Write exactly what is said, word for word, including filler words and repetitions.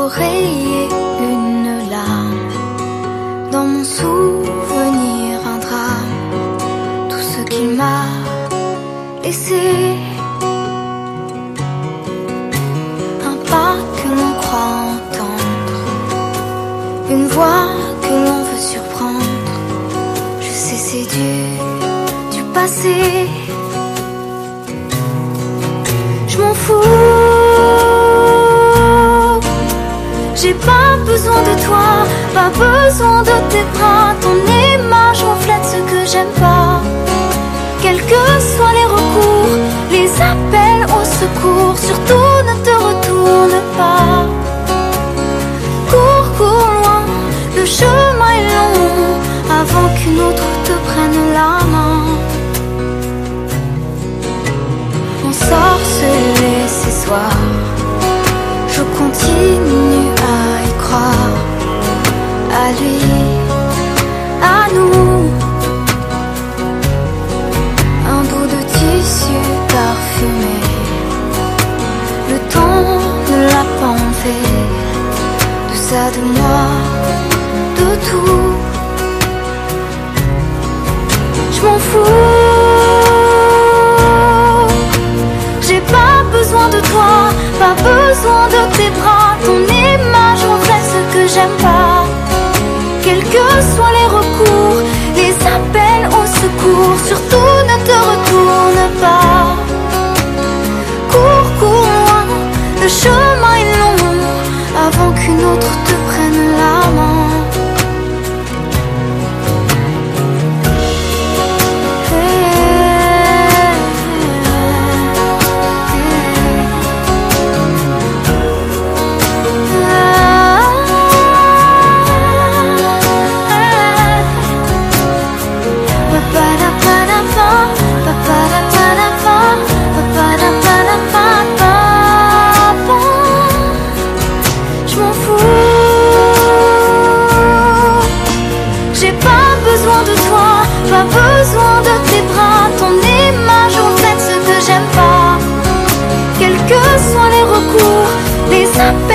oreiller une larme, dans mon souvenir un drame, tout ce qu'il m'a laissé. Un pas que l'on croit entendre, une voix que l'on veut surprendre. Je sais c'est du, du passé. Je m'en fous, j'ai pas besoin de toi, pas besoin de tes bras. Ton image reflète ce que j'aime pas. Quels que soient les recours, les appels au secours, surtout ne te retourne pas. Cours, cours loin, le chemin est long, avant qu'une autre te prenne la main. Ensorcelé ces soirs, je continue à y croire, à lui, à nous. Un bout de tissu parfumé, le temps ne l'a pas enlevé. De ça, de moi, de tout. Je m'en fous, j'ai pas besoin de toi, pas besoin de tes bras. Ton image reflète ce que j'aime pas. Quels que soient les recours, les appels au secours, surtout ne te retourne pas. Cours, cours loin, le chemin est long, avant qu'une autre te prenne la main. Pas besoin de tes bras, ton image reflète ce que j'aime pas. Quels que soient les recours, les appels